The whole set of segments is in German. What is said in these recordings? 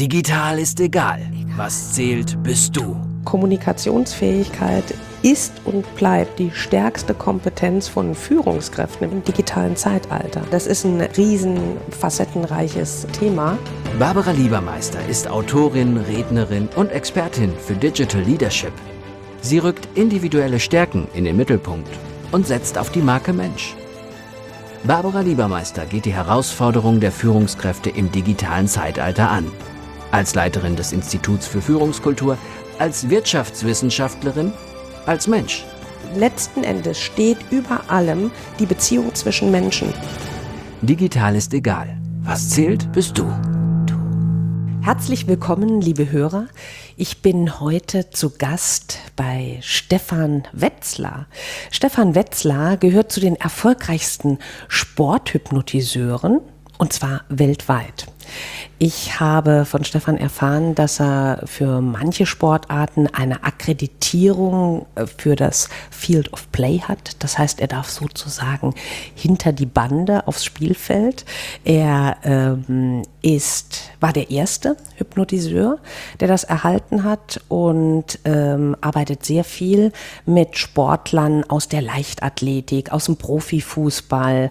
Digital ist egal. Was zählt, bist du. Kommunikationsfähigkeit ist und bleibt die stärkste Kompetenz von Führungskräften im digitalen Zeitalter. Das ist ein riesen facettenreiches Thema. Barbara Liebermeister ist Autorin, Rednerin und Expertin für Digital Leadership. Sie rückt individuelle Stärken in den Mittelpunkt und setzt auf die Marke Mensch. Barbara Liebermeister geht die Herausforderungen der Führungskräfte im digitalen Zeitalter an. Als Leiterin des Instituts für Führungskultur, als Wirtschaftswissenschaftlerin, als Mensch. Letzten Endes steht über allem die Beziehung zwischen Menschen. Digital ist egal. Was zählt, bist du. Herzlich willkommen, liebe Hörer. Ich bin heute zu Gast bei Stefan Wetzlar. Stefan Wetzlar gehört zu den erfolgreichsten Sporthypnotiseuren, und zwar weltweit. Ich habe von Stefan erfahren, dass er für manche Sportarten eine Akkreditierung für das Field of Play hat. Das heißt, er darf sozusagen hinter die Bande aufs Spielfeld. Er war der erste Hypnotiseur, der das erhalten hat und arbeitet sehr viel mit Sportlern aus der Leichtathletik, aus dem Profifußball,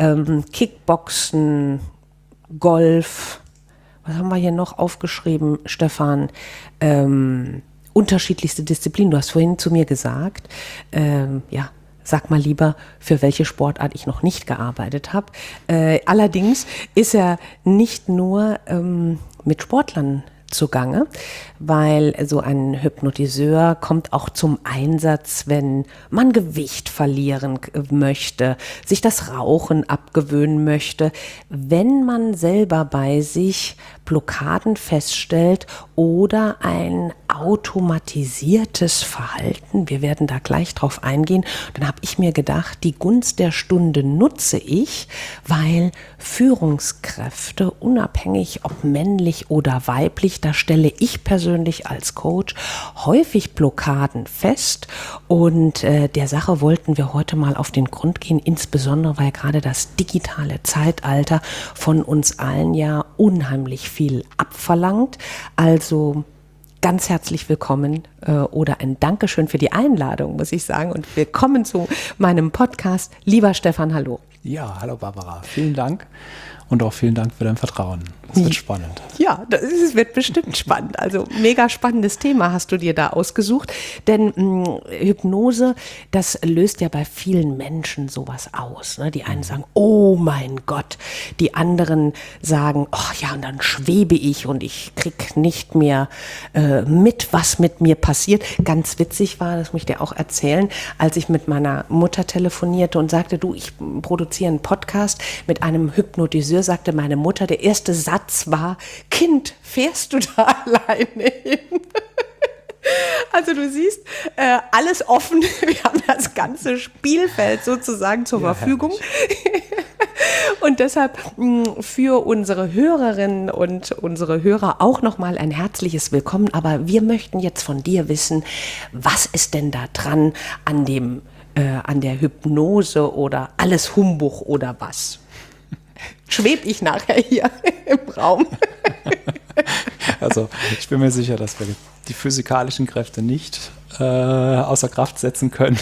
Kickboxen, Golf. Was haben wir hier noch aufgeschrieben, Stefan? Unterschiedlichste Disziplinen. Du hast vorhin zu mir gesagt, sag mal lieber, für welche Sportart ich noch nicht gearbeitet habe. Allerdings ist er nicht nur mit Sportlern zugange, weil so ein Hypnotiseur kommt auch zum Einsatz, wenn man Gewicht verlieren möchte, sich das Rauchen abgewöhnen möchte, wenn man selber bei sich Blockaden feststellt oder ein automatisiertes Verhalten. Wir werden da gleich drauf eingehen. Dann habe ich mir gedacht, die Gunst der Stunde nutze ich, weil Führungskräfte, unabhängig ob männlich oder weiblich, da stelle ich persönlich als Coach häufig Blockaden fest. Und der Sache wollten wir heute mal auf den Grund gehen, insbesondere weil gerade das digitale Zeitalter von uns allen ja unheimlich viel abverlangt. Also ganz herzlich willkommen oder ein Dankeschön für die Einladung, muss ich sagen. Und willkommen zu meinem Podcast. Lieber Stefan, hallo. Ja, hallo Barbara. Vielen Dank und auch vielen Dank für dein Vertrauen. Es wird spannend. Ja, es wird bestimmt spannend. Also mega spannendes Thema hast du dir da ausgesucht. Denn Hypnose, das löst ja bei vielen Menschen sowas aus. Ne? Die einen sagen, oh mein Gott. Die anderen sagen, oh ja, und dann schwebe ich und ich krieg nicht mehr mit, was mit mir passiert. Ganz witzig war, das muss ich dir auch erzählen, als ich mit meiner Mutter telefonierte und sagte, du, ich produziere einen Podcast mit einem Hypnotiseur, sagte meine Mutter, der erste Satz war, Kind, fährst du da alleine hin? Also du siehst, alles offen, wir haben das ganze Spielfeld sozusagen zur Verfügung. Und deshalb für unsere Hörerinnen und unsere Hörer auch nochmal ein herzliches Willkommen. Aber wir möchten jetzt von dir wissen, was ist denn da dran an der Hypnose oder alles Humbug oder was? Schwebe ich nachher hier im Raum? Also ich bin mir sicher, dass wir die physikalischen Kräfte nicht außer Kraft setzen können.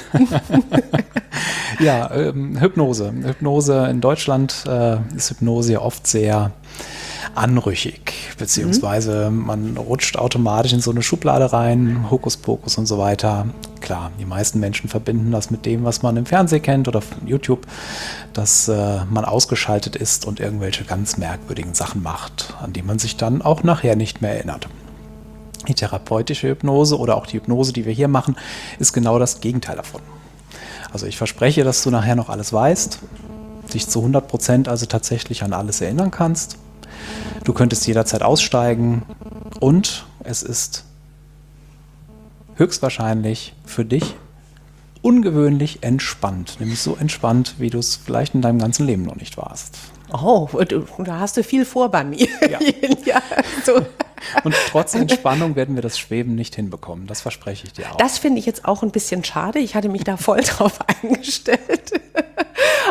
Ja, Hypnose. Hypnose in Deutschland ist Hypnose ja oft sehr anrüchig, beziehungsweise man rutscht automatisch in so eine Schublade rein, Hokuspokus und so weiter. Klar, die meisten Menschen verbinden das mit dem, was man im Fernsehen kennt oder von YouTube, dass man ausgeschaltet ist und irgendwelche ganz merkwürdigen Sachen macht, an die man sich dann auch nachher nicht mehr erinnert. Die therapeutische Hypnose oder auch die Hypnose, die wir hier machen, ist genau das Gegenteil davon. Also ich verspreche, dass du nachher noch alles weißt, dich zu 100% also tatsächlich an alles erinnern kannst. Du könntest jederzeit aussteigen und es ist höchstwahrscheinlich für dich ungewöhnlich entspannt. Nämlich so entspannt, wie du es vielleicht in deinem ganzen Leben noch nicht warst. Oh, da hast du viel vor bei mir. Ja. Ja, so. Und trotz Entspannung werden wir das Schweben nicht hinbekommen. Das verspreche ich dir auch. Das finde ich jetzt auch ein bisschen schade. Ich hatte mich da voll drauf eingestellt.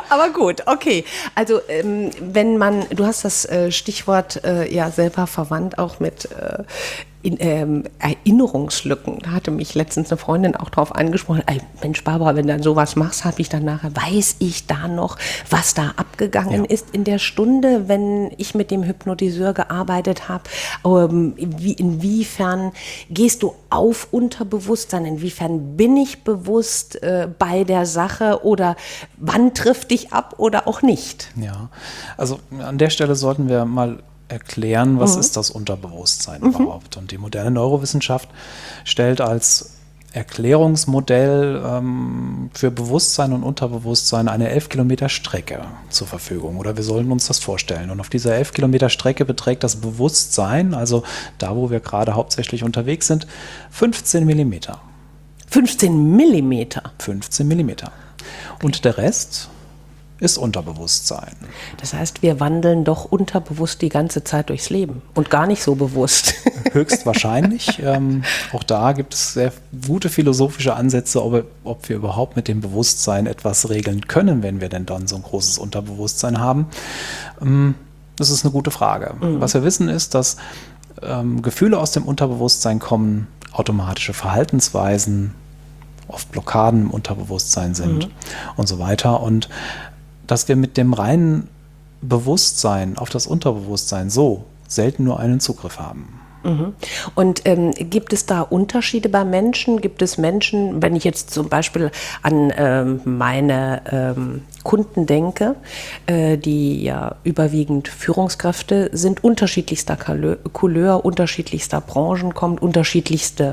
Aber gut, okay. Also du hast das Stichwort ja selber verwandt, auch mit Erinnerungslücken. Da hatte mich letztens eine Freundin auch drauf angesprochen. Ey, Mensch, Barbara, wenn du dann sowas machst, weiß ich da noch, was da abgegangen ist in der Stunde, wenn ich mit dem Hypnotiseur gearbeitet habe. Inwiefern gehst du auf Unterbewusstsein? Inwiefern bin ich bewusst bei der Sache oder wann trifft dich ab oder auch nicht? Ja, also an der Stelle sollten wir mal erklären, was ist das Unterbewusstsein überhaupt. Und die moderne Neurowissenschaft stellt als Erklärungsmodell für Bewusstsein und Unterbewusstsein eine 11 Kilometer Strecke zur Verfügung. Oder wir sollten uns das vorstellen. Und auf dieser 11 Kilometer Strecke beträgt das Bewusstsein, also da, wo wir gerade hauptsächlich unterwegs sind, 15 Millimeter. 15 Millimeter? 15 Millimeter. Und der Rest ist Unterbewusstsein. Das heißt, wir wandeln doch unterbewusst die ganze Zeit durchs Leben und gar nicht so bewusst. Höchstwahrscheinlich. Auch da gibt es sehr gute philosophische Ansätze, ob wir überhaupt mit dem Bewusstsein etwas regeln können, wenn wir denn dann so ein großes Unterbewusstsein haben. Das ist eine gute Frage. Was wir wissen ist, dass Gefühle aus dem Unterbewusstsein kommen, automatische Verhaltensweisen, oft Blockaden im Unterbewusstsein sind und so weiter. Und dass wir mit dem reinen Bewusstsein auf das Unterbewusstsein so selten nur einen Zugriff haben. Und gibt es da Unterschiede bei Menschen? Gibt es Menschen, wenn ich jetzt zum Beispiel an meine Kunden denke, die ja überwiegend Führungskräfte sind, unterschiedlichster Couleur, unterschiedlichster Branchen, kommt unterschiedlichste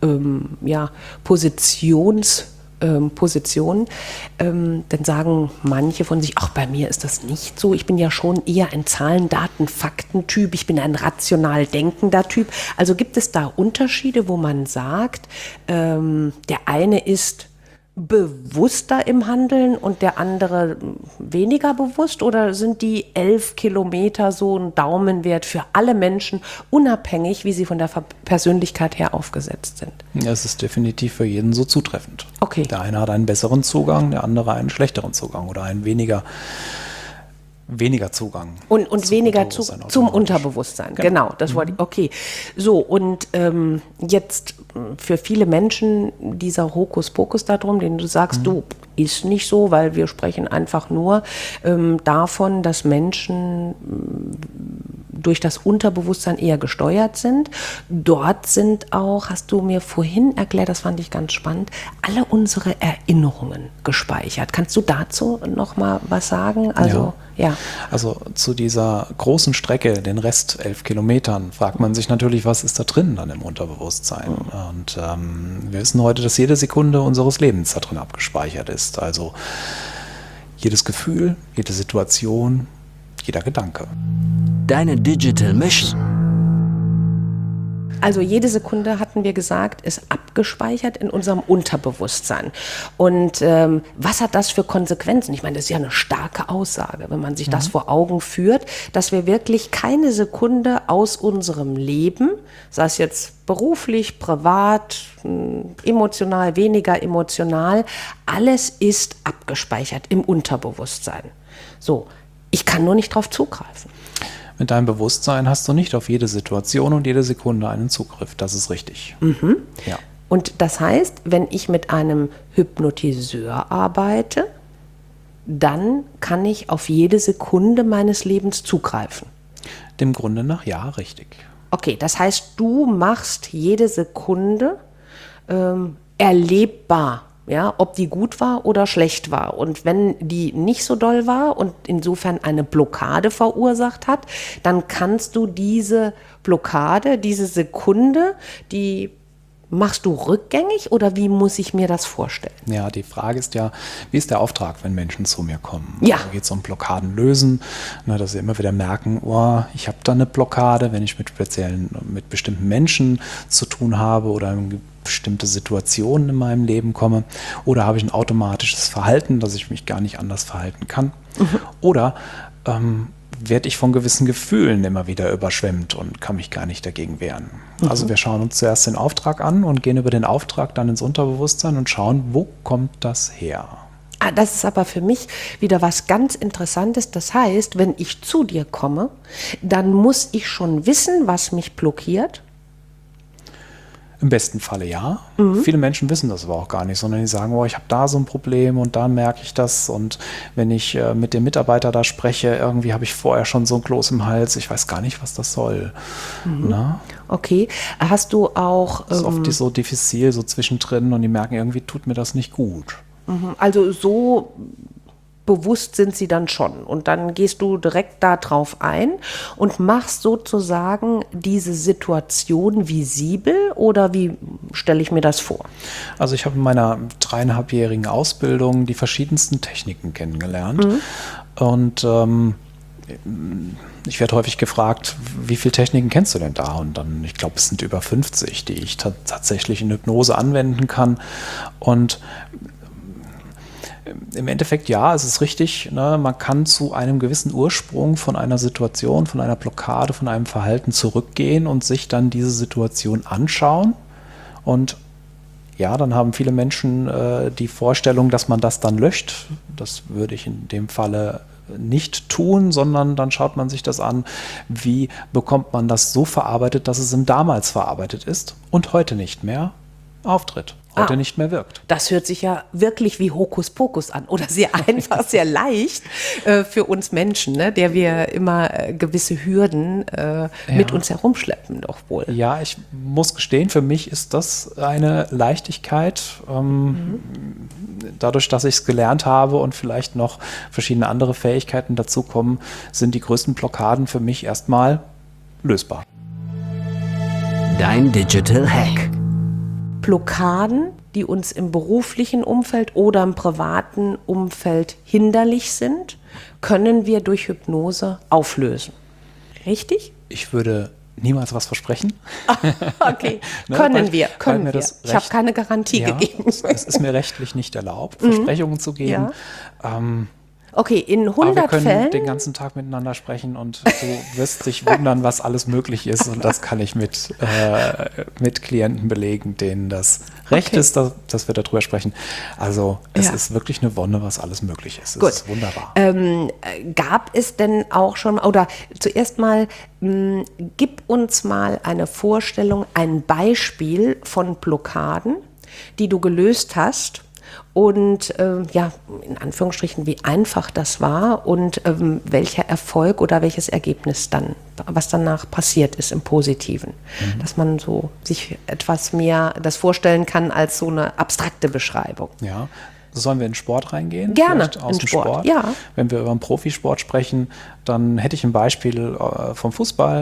Positionen, dann sagen manche von sich, ach, bei mir ist das nicht so. Ich bin ja schon eher ein Zahlen-, Daten-, Fakten-Typ. Ich bin ein rational denkender Typ. Also gibt es da Unterschiede, wo man sagt, der eine ist bewusster im Handeln und der andere weniger bewusst? Oder sind die 11 Kilometer so ein Daumenwert für alle Menschen, unabhängig, wie sie von der Persönlichkeit her aufgesetzt sind? Es ist definitiv für jeden so zutreffend. Okay. Der eine hat einen besseren Zugang, der andere einen schlechteren Zugang oder einen weniger Zugang. Und weniger zum Unterbewusstsein. Genau, das wollte ich. Okay. So, und jetzt für viele Menschen dieser Hokuspokus darum, den du sagst, du, ist nicht so, weil wir sprechen einfach nur davon, dass Menschen durch das Unterbewusstsein eher gesteuert sind. Dort sind auch, hast du mir vorhin erklärt, das fand ich ganz spannend, alle unsere Erinnerungen gespeichert. Kannst du dazu noch mal was sagen? Also, ja. Also zu dieser großen Strecke, den Rest 11 Kilometern, fragt man sich natürlich, was ist da drin dann im Unterbewusstsein? Und wir wissen heute, dass jede Sekunde unseres Lebens da drin abgespeichert ist. Also jedes Gefühl, jede Situation, jeder Gedanke. Deine Digital Mission. Also jede Sekunde, hatten wir gesagt, ist abgespeichert in unserem Unterbewusstsein. Und was hat das für Konsequenzen? Ich meine, das ist ja eine starke Aussage, wenn man sich das vor Augen führt, dass wir wirklich keine Sekunde aus unserem Leben, sei es jetzt beruflich, privat, emotional, weniger emotional, alles ist abgespeichert im Unterbewusstsein. So, ich kann nur nicht drauf zugreifen. Mit deinem Bewusstsein hast du nicht auf jede Situation und jede Sekunde einen Zugriff. Das ist richtig. Ja. Und das heißt, wenn ich mit einem Hypnotiseur arbeite, dann kann ich auf jede Sekunde meines Lebens zugreifen. Dem Grunde nach ja, richtig. Okay, das heißt, du machst jede Sekunde erlebbar. Ja, ob die gut war oder schlecht war. Und wenn die nicht so doll war und insofern eine Blockade verursacht hat, dann kannst du diese Blockade, diese Sekunde, die machst du rückgängig oder wie muss ich mir das vorstellen? Ja, die Frage ist ja, wie ist der Auftrag, wenn Menschen zu mir kommen? Ja. Da geht es um Blockaden lösen, dass sie immer wieder merken, oh, ich habe da eine Blockade, wenn ich mit bestimmten Menschen zu tun habe oder bestimmte Situationen in meinem Leben komme, oder habe ich ein automatisches Verhalten, dass ich mich gar nicht anders verhalten kann, oder werde ich von gewissen Gefühlen immer wieder überschwemmt und kann mich gar nicht dagegen wehren. Also wir schauen uns zuerst den Auftrag an und gehen über den Auftrag dann ins Unterbewusstsein und schauen, wo kommt das her? das ist aber für mich wieder was ganz Interessantes. Das heißt, wenn ich zu dir komme, dann muss ich schon wissen, was mich blockiert. Im besten Falle ja. Viele Menschen wissen das aber auch gar nicht, sondern die sagen, oh, ich habe da so ein Problem und da merke ich das. Und wenn ich mit dem Mitarbeiter da spreche, irgendwie habe ich vorher schon so ein Kloß im Hals, ich weiß gar nicht, was das soll. Na? Okay, hast du auch... Das ist oft so diffizil, so zwischendrin und die merken, irgendwie tut mir das nicht gut. Also so bewusst sind sie dann schon. Und dann gehst du direkt da drauf ein und machst sozusagen diese Situation visibel, oder wie stelle ich mir das vor? Also ich habe in meiner 3,5-jährigen Ausbildung die verschiedensten Techniken kennengelernt. Und ich werde häufig gefragt, wie viele Techniken kennst du denn da? Und dann, ich glaube, es sind über 50, die ich tatsächlich in Hypnose anwenden kann. Und im Endeffekt, ja, es ist richtig, ne, man kann zu einem gewissen Ursprung von einer Situation, von einer Blockade, von einem Verhalten zurückgehen und sich dann diese Situation anschauen. Und ja, dann haben viele Menschen die Vorstellung, dass man das dann löscht. Das würde ich in dem Falle nicht tun, sondern dann schaut man sich das an, wie bekommt man das so verarbeitet, dass es im Damals verarbeitet ist und heute nicht mehr auftritt. Heute nicht mehr wirkt. Das hört sich ja wirklich wie Hokuspokus an oder sehr einfach, sehr leicht für uns Menschen, ne, der wir immer gewisse Hürden mit uns herumschleppen, doch wohl. Ja, ich muss gestehen, für mich ist das eine Leichtigkeit. Dadurch, dass ich es gelernt habe und vielleicht noch verschiedene andere Fähigkeiten dazukommen, sind die größten Blockaden für mich erstmal lösbar. Dein Digital Hack. Blockaden, die uns im beruflichen Umfeld oder im privaten Umfeld hinderlich sind, können wir durch Hypnose auflösen. Richtig? Ich würde niemals was versprechen. Okay, Ne, können wir. Ich habe keine Garantie gegeben. Es ist mir rechtlich nicht erlaubt, Versprechungen zu geben. Ja. Okay, in 100 aber wir können Fällen... den ganzen Tag miteinander sprechen und du wirst dich wundern, was alles möglich ist. Und das kann ich mit Klienten belegen, denen das recht ist, dass wir darüber sprechen. Also es ist wirklich eine Wonne, was alles möglich ist. Es ist wunderbar. Gab es denn auch schon, oder zuerst mal, gib uns mal eine Vorstellung, ein Beispiel von Blockaden, die du gelöst hast. Und in Anführungsstrichen, wie einfach das war und welcher Erfolg oder welches Ergebnis dann, was danach passiert ist im Positiven. Dass man so sich etwas mehr das vorstellen kann als so eine abstrakte Beschreibung. Ja. Sollen wir in den Sport reingehen? Gerne, Vielleicht aus in dem Sport. Ja. Wenn wir über den Profisport sprechen, dann hätte ich ein Beispiel vom Fußball.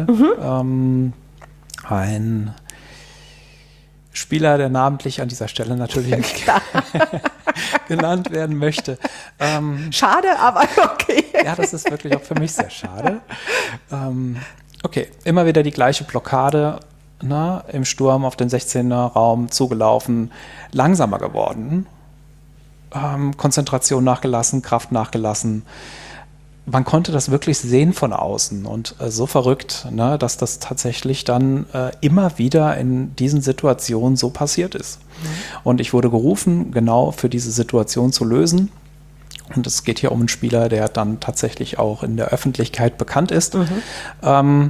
Ein Spieler, der namentlich an dieser Stelle natürlich nicht genannt werden möchte. Schade, aber okay. Ja, das ist wirklich auch für mich sehr schade. Okay, immer wieder die gleiche Blockade, im Sturm auf den 16er-Raum zugelaufen, langsamer geworden, Konzentration nachgelassen, Kraft nachgelassen. Man konnte das wirklich sehen von außen und so verrückt, dass das tatsächlich dann immer wieder in diesen Situationen so passiert ist. Und ich wurde gerufen, genau für diese Situation zu lösen. Und es geht hier um einen Spieler, der dann tatsächlich auch in der Öffentlichkeit bekannt ist. Wir haben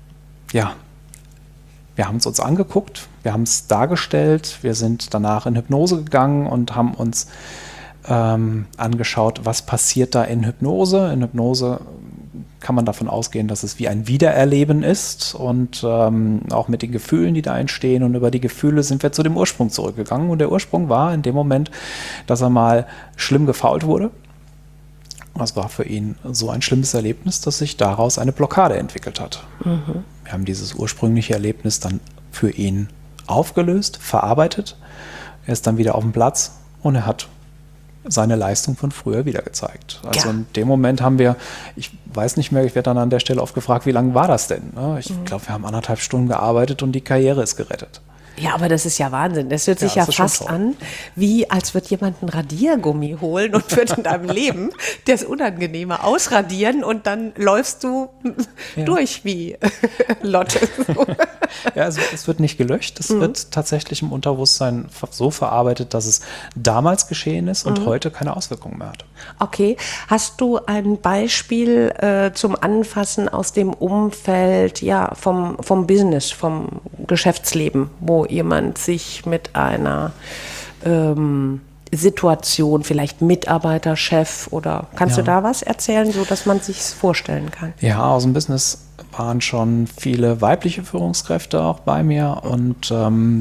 es uns angeguckt, wir haben es dargestellt, wir sind danach in Hypnose gegangen und haben uns angeschaut, was passiert da in Hypnose. In Hypnose kann man davon ausgehen, dass es wie ein Wiedererleben ist und auch mit den Gefühlen, die da entstehen. Und über die Gefühle sind wir zu dem Ursprung zurückgegangen. Und der Ursprung war in dem Moment, dass er mal schlimm gefoult wurde. Das war für ihn so ein schlimmes Erlebnis, dass sich daraus eine Blockade entwickelt hat. Wir haben dieses ursprüngliche Erlebnis dann für ihn aufgelöst, verarbeitet. Er ist dann wieder auf dem Platz und er hat seine Leistung von früher wieder gezeigt. Also in dem Moment haben wir, ich weiß nicht mehr, ich werde dann an der Stelle oft gefragt, wie lange war das denn? Ich glaube, wir haben 1,5 Stunden gearbeitet und die Karriere ist gerettet. Ja, aber das ist ja Wahnsinn. Das hört sich ja fast an, wie als würde jemand ein Radiergummi holen und wird in deinem Leben das Unangenehme ausradieren und dann läufst du durch wie Lotte. Ja, Ja, es wird nicht gelöscht, es wird tatsächlich im Unterbewusstsein so verarbeitet, dass es damals geschehen ist und heute keine Auswirkungen mehr hat. Okay, hast du ein Beispiel zum Anfassen aus dem Umfeld, ja, vom Business, vom Geschäftsleben, wo jemand sich mit einer Situation, vielleicht Mitarbeiter, Chef oder kannst du da was erzählen, so dass man sich's vorstellen kann? Ja, aus dem Business waren schon viele weibliche Führungskräfte auch bei mir und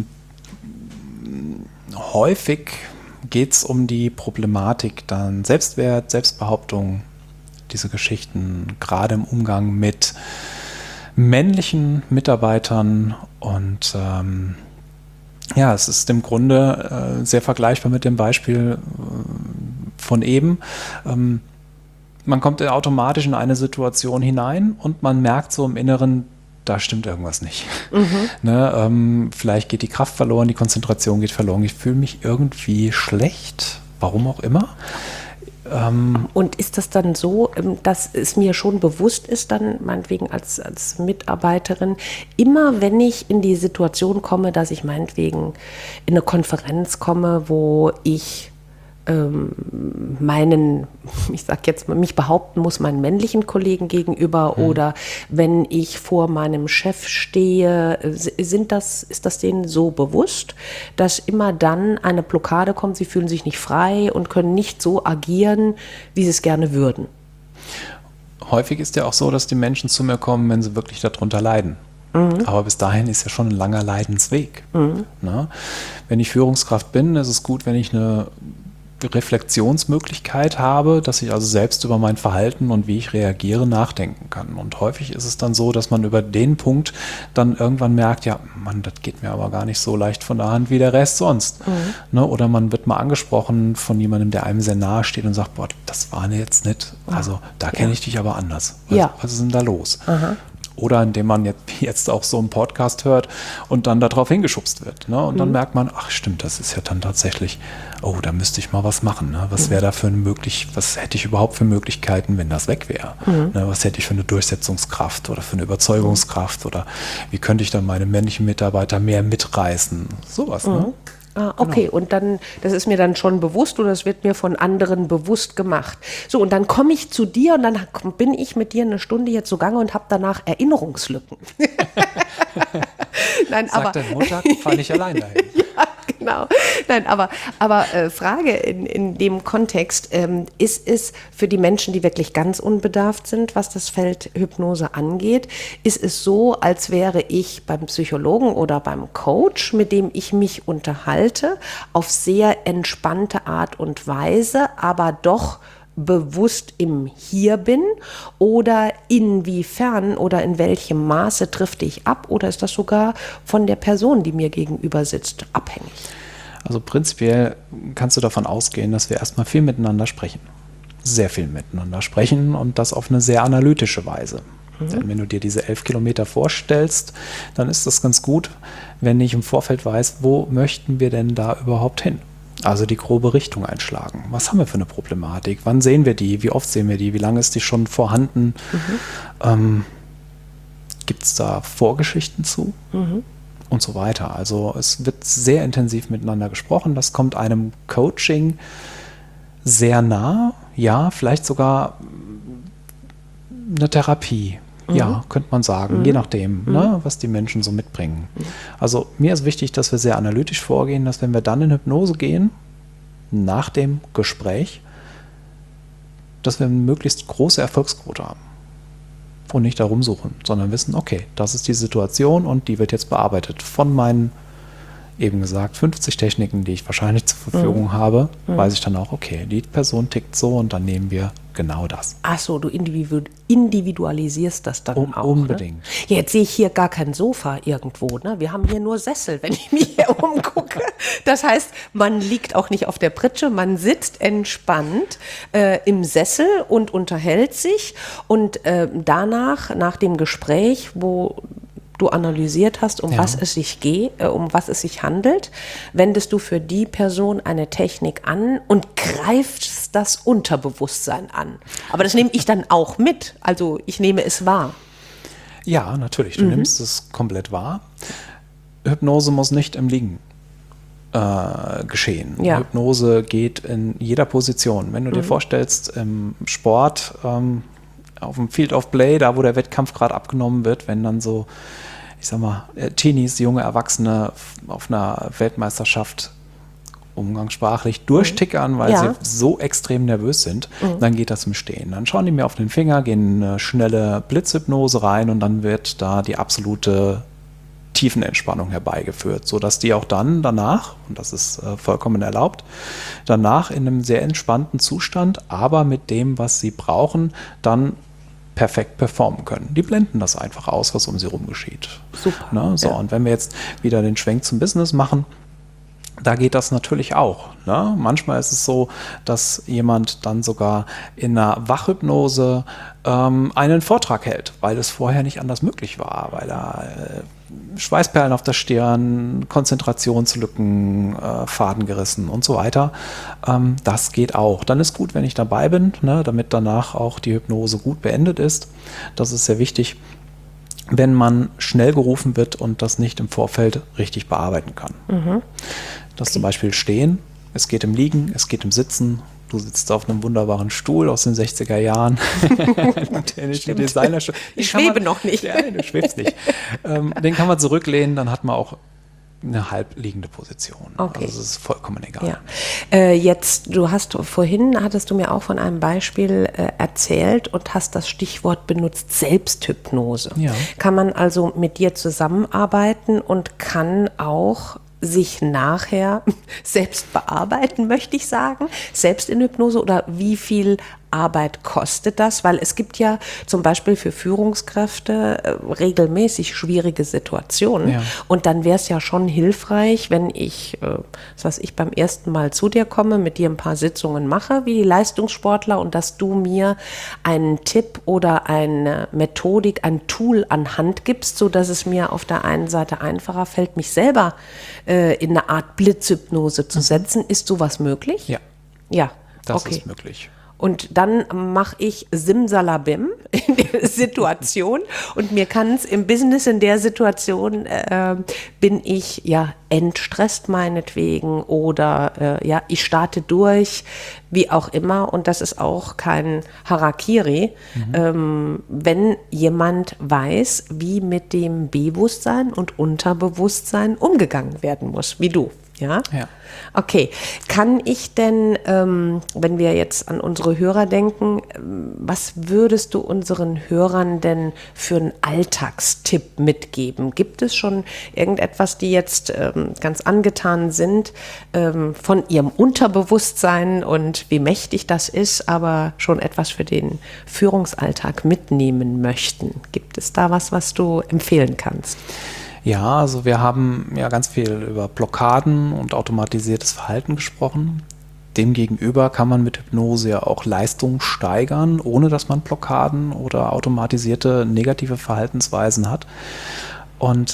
häufig geht es um die Problematik dann Selbstwert, Selbstbehauptung, diese Geschichten, gerade im Umgang mit männlichen Mitarbeitern und ja, es ist im Grunde sehr vergleichbar mit dem Beispiel von eben. Man kommt automatisch in eine Situation hinein und man merkt so im Inneren, da stimmt irgendwas nicht. Ne, vielleicht geht die Kraft verloren, die Konzentration geht verloren. Ich fühle mich irgendwie schlecht, warum auch immer. Und ist das dann so, dass es mir schon bewusst ist, dann meinetwegen als Mitarbeiterin, immer wenn ich in die Situation komme, dass ich meinetwegen in eine Konferenz komme, wo ich ich sag jetzt mal, mich behaupten muss, meinen männlichen Kollegen gegenüber oder wenn ich vor meinem Chef stehe, ist das denen so bewusst, dass immer dann eine Blockade kommt, sie fühlen sich nicht frei und können nicht so agieren, wie sie es gerne würden? Häufig ist ja auch so, dass die Menschen zu mir kommen, wenn sie wirklich darunter leiden. Aber bis dahin ist ja schon ein langer Leidensweg. Ne? Wenn ich Führungskraft bin, ist es gut, wenn ich eine Reflexionsmöglichkeit habe, dass ich also selbst über mein Verhalten und wie ich reagiere nachdenken kann. Und häufig ist es dann so, dass man über den Punkt dann irgendwann merkt, ja, Mann, das geht mir aber gar nicht so leicht von der Hand wie der Rest sonst. Ne? Oder man wird mal angesprochen von jemandem, der einem sehr nahe steht und sagt, boah, das war jetzt nicht, also da kenne ich dich aber anders. Was ist denn da los? Oder indem man jetzt auch so einen Podcast hört und dann darauf hingeschubst wird. Ne? Und dann merkt man, ach stimmt, das ist ja dann tatsächlich, oh, da müsste ich mal was machen. Ne? Was wäre da was hätte ich überhaupt für Möglichkeiten, wenn das weg wäre? Ne? Was hätte ich für eine Durchsetzungskraft oder für eine Überzeugungskraft? Oder wie könnte ich dann meine männlichen Mitarbeiter mehr mitreißen? Sowas, ne? Ah, okay, genau. Und dann, das ist mir dann schon bewusst oder es wird mir von anderen bewusst gemacht. So, und dann komme ich zu dir und dann bin ich mit dir eine Stunde jetzt zugange und habe danach Erinnerungslücken. Nein, sagt deine Mutter, fahr nicht allein dahin. Ja, genau. Nein, aber Frage in dem Kontext, ist es für die Menschen, die wirklich ganz unbedarft sind, was das Feld Hypnose angeht, ist es so, als wäre ich beim Psychologen oder beim Coach, mit dem ich mich unterhalte, auf sehr entspannte Art und Weise, aber doch bewusst im Hier bin, oder inwiefern oder in welchem Maße trifft ich ab, oder ist das sogar von der Person, die mir gegenüber sitzt, abhängig? Also prinzipiell kannst du davon ausgehen, dass wir erstmal viel miteinander sprechen. Sehr viel miteinander sprechen und das auf eine sehr analytische Weise. Denn wenn du dir diese 11 Kilometer vorstellst, dann ist das ganz gut, wenn ich im Vorfeld weiß, wo möchten wir denn da überhaupt hin? Also die grobe Richtung einschlagen. Was haben wir für eine Problematik? Wann sehen wir die? Wie oft sehen wir die? Wie lange ist die schon vorhanden? Gibt es da Vorgeschichten zu? Und so weiter. Also es wird sehr intensiv miteinander gesprochen. Das kommt einem Coaching sehr nah. Ja, vielleicht sogar eine Therapie. Ja, könnte man sagen, je nachdem, ne, was die Menschen so mitbringen. Also mir ist wichtig, dass wir sehr analytisch vorgehen, dass wenn wir dann in Hypnose gehen, nach dem Gespräch, dass wir eine möglichst große Erfolgsquote haben. Und nicht da rumsuchen, sondern wissen, okay, das ist die Situation und die wird jetzt bearbeitet. Von meinen, eben gesagt, 50 Techniken, die ich wahrscheinlich zur Verfügung habe, weiß ich dann auch, okay, die Person tickt so und dann nehmen wir genau das. Ach so, du individualisierst das dann auch. Unbedingt. Ne? Ja, jetzt sehe ich hier gar kein Sofa irgendwo. Ne? Wir haben hier nur Sessel, wenn ich mich hier umgucke. Das heißt, man liegt auch nicht auf der Pritsche, man sitzt entspannt im Sessel und unterhält sich. Und danach, nach dem Gespräch, wo du analysiert hast, um was es sich handelt, wendest du für die Person eine Technik an und greifst das Unterbewusstsein an. Aber das nehme ich dann auch mit. Also ich nehme es wahr. Ja, natürlich. Du nimmst es komplett wahr. Hypnose muss nicht im Liegen geschehen. Ja. Hypnose geht in jeder Position. Wenn du dir vorstellst, im Sport, auf dem Field of Play, da wo der Wettkampf gerade abgenommen wird, wenn dann so, ich sag mal, Teenies, junge Erwachsene auf einer Weltmeisterschaft umgangssprachlich durchtickern, weil sie so extrem nervös sind, dann geht das im Stehen. Dann schauen die mir auf den Finger, gehen eine schnelle Blitzhypnose rein und dann wird da die absolute Tiefenentspannung herbeigeführt, sodass die auch dann danach, und das ist vollkommen erlaubt, danach in einem sehr entspannten Zustand, aber mit dem, was sie brauchen, dann perfekt performen können. Die blenden das einfach aus, was um sie rum geschieht. Super. Ne? So, und wenn wir jetzt wieder den Schwenk zum Business machen, da geht das natürlich auch. Ne? Manchmal ist es so, dass jemand dann sogar in einer Wachhypnose einen Vortrag hält, weil es vorher nicht anders möglich war, weil er Schweißperlen auf der Stirn, Konzentrationslücken, Faden gerissen und so weiter. Das geht auch. Dann ist gut, wenn ich dabei bin, ne, damit danach auch die Hypnose gut beendet ist. Das ist sehr wichtig, wenn man schnell gerufen wird und das nicht im Vorfeld richtig bearbeiten kann. Das zum Beispiel Stehen, es geht im Liegen, es geht im Sitzen. Du sitzt auf einem wunderbaren Stuhl aus den 60er Jahren. Ich schwebe noch nicht. Ja, du schwebst nicht. Den kann man zurücklehnen, dann hat man auch eine halbliegende Position. Okay. Also das ist vollkommen egal. Ja. Hattest du mir auch von einem Beispiel erzählt und hast das Stichwort benutzt, Selbsthypnose. Ja. Kann man also mit dir zusammenarbeiten und kann auch sich nachher selbst bearbeiten, möchte ich sagen, selbst in Hypnose, oder wie viel Arbeit kostet das? Weil es gibt ja zum Beispiel für Führungskräfte regelmäßig schwierige Situationen. Ja. Und dann wäre es ja schon hilfreich, wenn ich beim ersten Mal zu dir komme, mit dir ein paar Sitzungen mache, wie die Leistungssportler, und dass du mir einen Tipp oder eine Methodik, ein Tool an Hand gibst, sodass es mir auf der einen Seite einfacher fällt, mich selber in eine Art Blitzhypnose zu setzen. Ist sowas möglich? Ja, Ja, das okay. ist möglich. Und dann mache ich Simsalabim in der Situation, und mir kann es im Business in der Situation, bin ich entstresst meinetwegen, oder ich starte durch, wie auch immer, und das ist auch kein Harakiri, wenn jemand weiß, wie mit dem Bewusstsein und Unterbewusstsein umgegangen werden muss, wie du. Ja? Ja. Okay. Kann ich denn, wenn wir jetzt an unsere Hörer denken, was würdest du unseren Hörern denn für einen Alltagstipp mitgeben? Gibt es schon irgendetwas, die jetzt ganz angetan sind von ihrem Unterbewusstsein und wie mächtig das ist, aber schon etwas für den Führungsalltag mitnehmen möchten? Gibt es da was du empfehlen kannst? Ja, also wir haben ja ganz viel über Blockaden und automatisiertes Verhalten gesprochen. Demgegenüber kann man mit Hypnose ja auch Leistung steigern, ohne dass man Blockaden oder automatisierte negative Verhaltensweisen hat. Und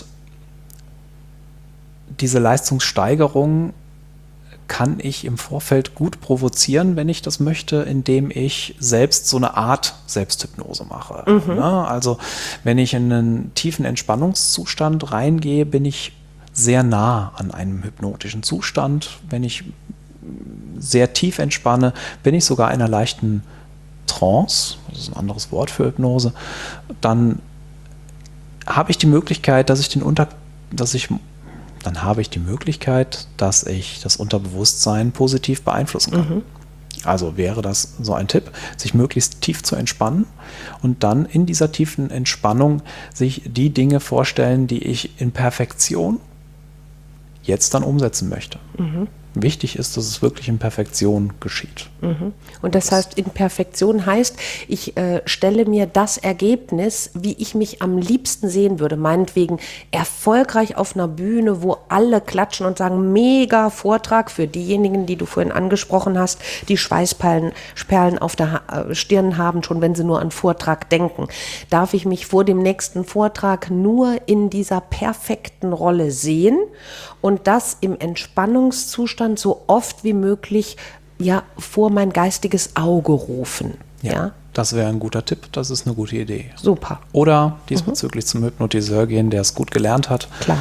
diese Leistungssteigerung kann ich im Vorfeld gut provozieren, wenn ich das möchte, indem ich selbst so eine Art Selbsthypnose mache. Ja, also wenn ich in einen tiefen Entspannungszustand reingehe, bin ich sehr nah an einem hypnotischen Zustand. Wenn ich sehr tief entspanne, bin ich sogar in einer leichten Trance, das ist ein anderes Wort für Hypnose, dann habe ich die Möglichkeit, dass ich das Unterbewusstsein positiv beeinflussen kann. Also wäre das so ein Tipp, sich möglichst tief zu entspannen und dann in dieser tiefen Entspannung sich die Dinge vorstellen, die ich in Perfektion jetzt dann umsetzen möchte. Wichtig ist, dass es wirklich in Perfektion geschieht. Und das heißt, in Perfektion heißt, ich stelle mir das Ergebnis, wie ich mich am liebsten sehen würde. Meinetwegen erfolgreich auf einer Bühne, wo alle klatschen und sagen, mega Vortrag, für diejenigen, die du vorhin angesprochen hast, die Schweißperlen auf der Stirn haben, schon wenn sie nur an Vortrag denken. Darf ich mich vor dem nächsten Vortrag nur in dieser perfekten Rolle sehen und das im Entspannungszustand so oft wie möglich vor mein geistiges Auge rufen. Ja? Das wäre ein guter Tipp, das ist eine gute Idee. Super. Oder diesbezüglich zum Hypnotiseur gehen, der es gut gelernt hat. Klar.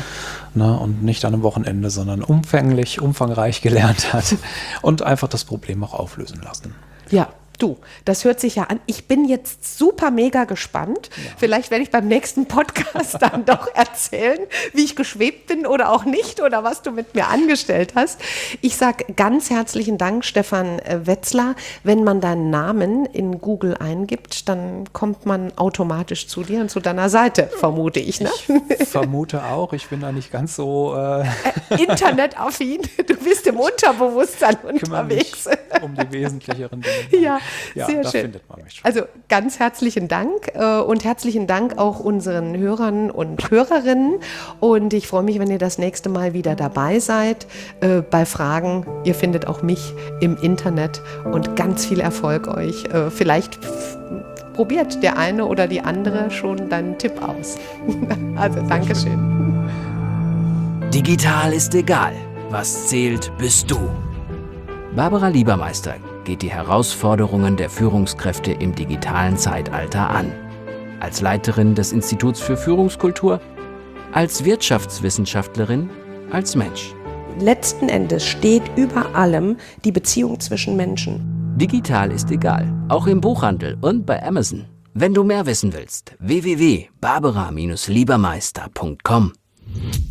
ne, und nicht an einem Wochenende, sondern umfangreich gelernt hat und einfach das Problem auch auflösen lassen. Ja, du, das hört sich ja an. Ich bin jetzt super mega gespannt. Ja. Vielleicht werde ich beim nächsten Podcast dann doch erzählen, wie ich geschwebt bin oder auch nicht oder was du mit mir angestellt hast. Ich sage ganz herzlichen Dank, Stefan Wetzler. Wenn man deinen Namen in Google eingibt, dann kommt man automatisch zu dir und zu deiner Seite, vermute ich. Ne? Ich vermute auch. Ich bin da nicht ganz so internetaffin. Du bist im Unterbewusstsein unterwegs. Um die wesentlicheren Dinge. Ja, sehr da schön. Findet man mich schon. Also ganz herzlichen Dank und herzlichen Dank auch unseren Hörern und Hörerinnen. Und ich freue mich, wenn ihr das nächste Mal wieder dabei seid bei Fragen. Ihr findet auch mich im Internet und ganz viel Erfolg euch. Vielleicht probiert der eine oder die andere schon deinen Tipp aus. Also Dankeschön. Digital ist egal. Was zählt, bist du. Barbara Liebermeister geht die Herausforderungen der Führungskräfte im digitalen Zeitalter an. Als Leiterin des Instituts für Führungskultur, als Wirtschaftswissenschaftlerin, als Mensch. Letzten Endes steht über allem die Beziehung zwischen Menschen. Digital ist egal, auch im Buchhandel und bei Amazon. Wenn du mehr wissen willst, www.barbara-liebermeister.com.